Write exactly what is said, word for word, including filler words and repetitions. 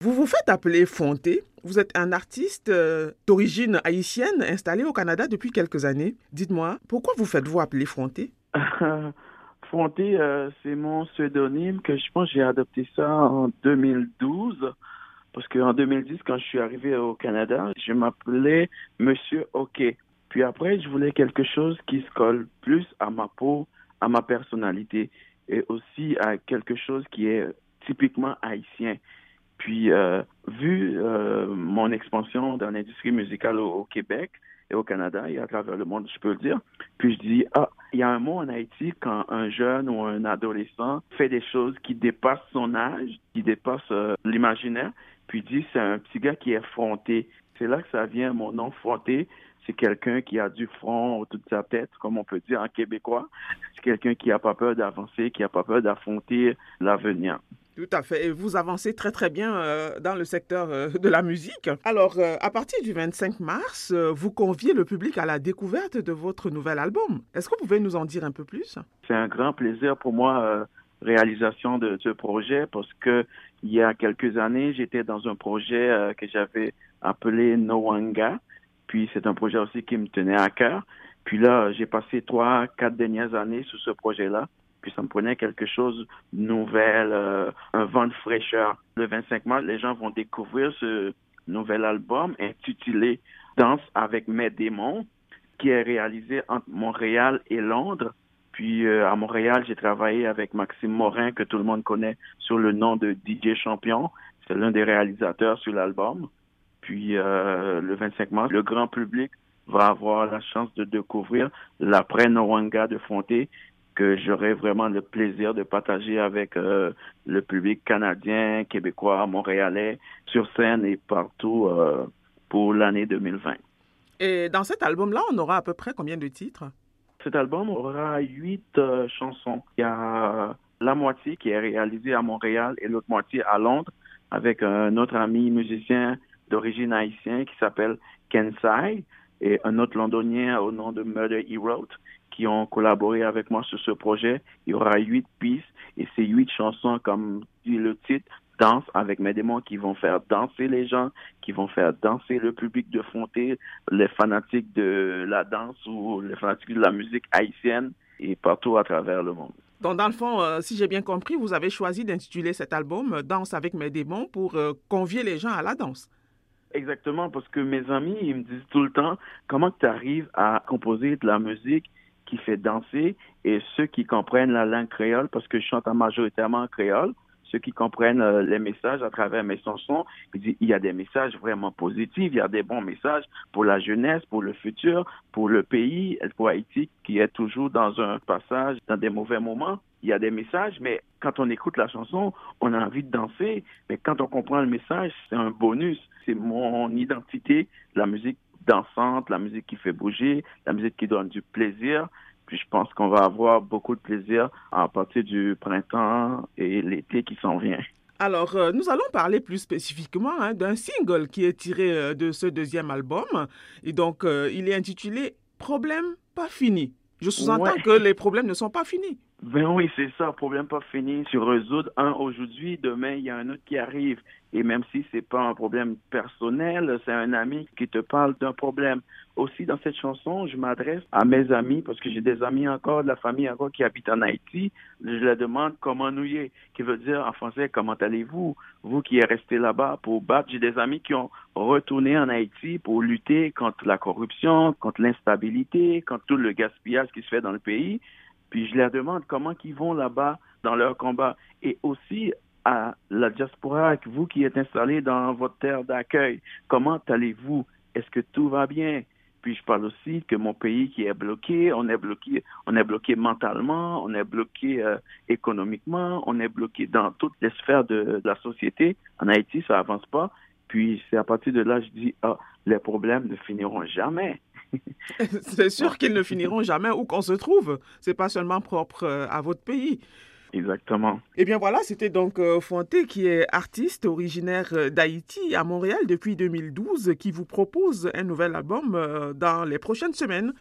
Vous vous faites appeler Fonté. Vous êtes un artiste euh, d'origine haïtienne installé au Canada depuis quelques années. Dites-moi, pourquoi vous faites-vous appeler Fonté? Fonté, euh, c'est mon pseudonyme que je pense que j'ai adopté ça en deux mille douze. Parce qu'en deux mille dix, quand je suis arrivé au Canada, je m'appelais Monsieur OK. Puis après, je voulais quelque chose qui se colle plus à ma peau, à ma personnalité et aussi à quelque chose qui est typiquement haïtien. Puis, euh, vu euh, mon expansion dans l'industrie musicale au, au Québec et au Canada et à travers le monde, je peux le dire, puis je dis, ah, il y a un mot en Haïti quand un jeune ou un adolescent fait des choses qui dépassent son âge, qui dépassent euh, l'imaginaire, puis dit, c'est un petit gars qui est fronté. C'est là que ça vient, mon nom Fonté. C'est quelqu'un qui a du front au-dessus de sa tête, comme on peut dire en québécois. C'est quelqu'un qui n'a pas peur d'avancer, qui n'a pas peur d'affronter l'avenir. Tout à fait. Et vous avancez très, très bien euh, dans le secteur euh, de la musique. Alors, euh, à partir du vingt-cinq mars, euh, vous conviez le public à la découverte de votre nouvel album. Est-ce que vous pouvez nous en dire un peu plus? C'est un grand plaisir pour moi, euh, réalisation de ce projet, parce que il y a quelques années, j'étais dans un projet euh, que j'avais appelé Noanga. Puis, c'est un projet aussi qui me tenait à cœur. Puis là, j'ai passé trois, quatre dernières années sur ce projet-là. Puis ça me prenait quelque chose de nouvel, euh, un vent de fraîcheur. Le vingt-cinq mars, les gens vont découvrir ce nouvel album intitulé Danse avec mes démons, qui est réalisé entre Montréal et Londres. Puis euh, à Montréal, j'ai travaillé avec Maxime Morin, que tout le monde connaît sous le nom de D J Champion. C'est l'un des réalisateurs sur l'album. Puis euh, le vingt-cinq mars, le grand public va avoir la chance de découvrir l'après Noanga de Fonté, que j'aurai vraiment le plaisir de partager avec euh, le public canadien, québécois, montréalais, sur scène et partout euh, pour l'année deux mille vingt. Et dans cet album-là, on aura à peu près combien de titres? Cet album aura huit euh, chansons. Il y a la moitié qui est réalisée à Montréal et l'autre moitié à Londres avec un autre ami musicien d'origine haïtienne qui s'appelle Kensai et un autre londonien au nom de Murder He Wrote, qui ont collaboré avec moi sur ce projet. Il y aura huit pistes et ces huit chansons, comme dit le titre, Danse avec mes démons, qui vont faire danser les gens, qui vont faire danser le public de Fonté, les fanatiques de la danse ou les fanatiques de la musique haïtienne et partout à travers le monde. Donc, dans le fond, euh, si j'ai bien compris, vous avez choisi d'intituler cet album euh, Danse avec mes démons pour euh, convier les gens à la danse. Exactement, parce que mes amis, ils me disent tout le temps, comment tu arrives à composer de la musique qui fait danser, et ceux qui comprennent la langue créole, parce que je chante majoritairement en créole, ceux qui comprennent euh, les messages à travers mes chansons, ils disent, il y a des messages vraiment positifs, il y a des bons messages pour la jeunesse, pour le futur, pour le pays, pour Haïti, qui est toujours dans un passage, dans des mauvais moments. Il y a des messages, mais quand on écoute la chanson, on a envie de danser, mais quand on comprend le message, c'est un bonus. C'est mon identité, la musique dansante, la musique qui fait bouger, la musique qui donne du plaisir. Puis je pense qu'on va avoir beaucoup de plaisir à partir du printemps et l'été qui s'en vient. Alors, euh, nous allons parler plus spécifiquement hein, d'un single qui est tiré euh, de ce deuxième album. Et donc, euh, il est intitulé « Problème pas fini ». Je sous-entends Ouais. que les problèmes ne sont pas finis. Ben oui, c'est ça, problème pas fini. Se résoudre un aujourd'hui, demain, il y a un autre qui arrive. Et même si c'est pas un problème personnel, c'est un ami qui te parle d'un problème. Aussi, dans cette chanson, je m'adresse à mes amis, parce que j'ai des amis encore, de la famille encore qui habitent en Haïti. Je leur demande comment nous y est, qui veut dire en français, comment allez-vous? Vous qui êtes restés là-bas pour battre. J'ai des amis qui ont retourné en Haïti pour lutter contre la corruption, contre l'instabilité, contre tout le gaspillage qui se fait dans le pays. Puis je leur demande comment ils vont là-bas dans leur combat. Et aussi à la diaspora, vous qui êtes installés dans votre terre d'accueil, comment allez-vous? Est-ce que tout va bien? Puis je parle aussi que mon pays qui est bloqué, on est bloqué, on est bloqué mentalement, on est bloqué euh, économiquement, on est bloqué dans toutes les sphères de, de la société. En Haïti, ça avance pas. Puis c'est à partir de là, je dis, ah, les problèmes ne finiront jamais. C'est sûr qu'ils ne finiront jamais où qu'on se trouve. C'est pas seulement propre euh, à votre pays. Exactement. Eh bien voilà, c'était donc euh, Fonté qui est artiste originaire euh, d'Haïti à Montréal depuis deux mille douze qui vous propose un nouvel album euh, dans les prochaines semaines.